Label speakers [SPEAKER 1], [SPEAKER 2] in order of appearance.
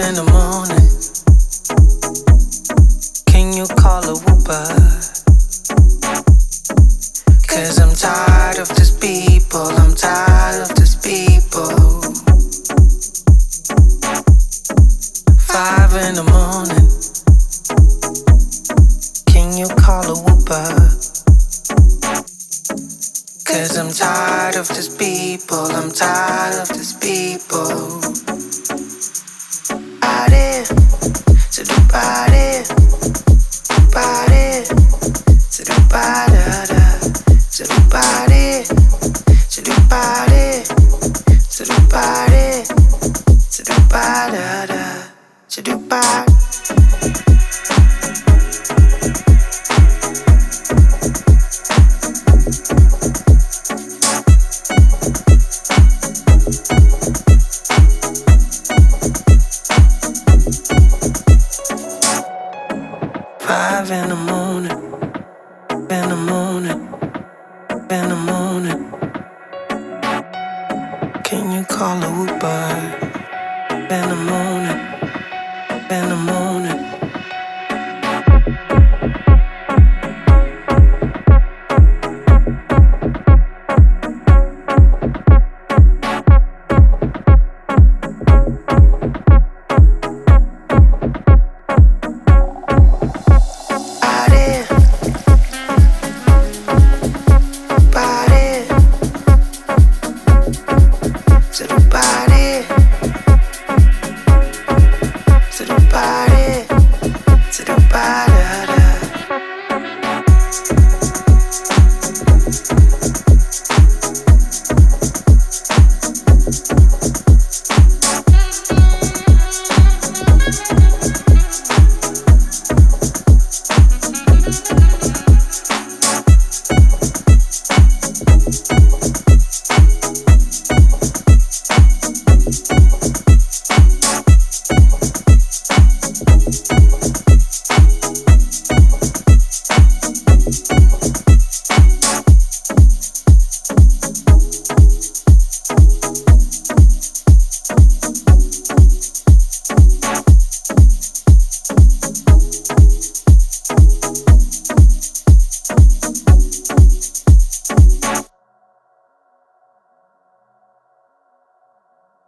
[SPEAKER 1] in the morning. Can you call a Uber? Cause I'm tired of these people. I'm tired of these people. 5 in the morning. Can you call a Uber? Cause I'm tired of these people. I'm tired of these people. Party, to the party, party, to the party, to the party, to the party, to the party, to the party, to the party. 5 in the morning, in the morning, in the morning. Can you call a Uber? In the morning, in the morning.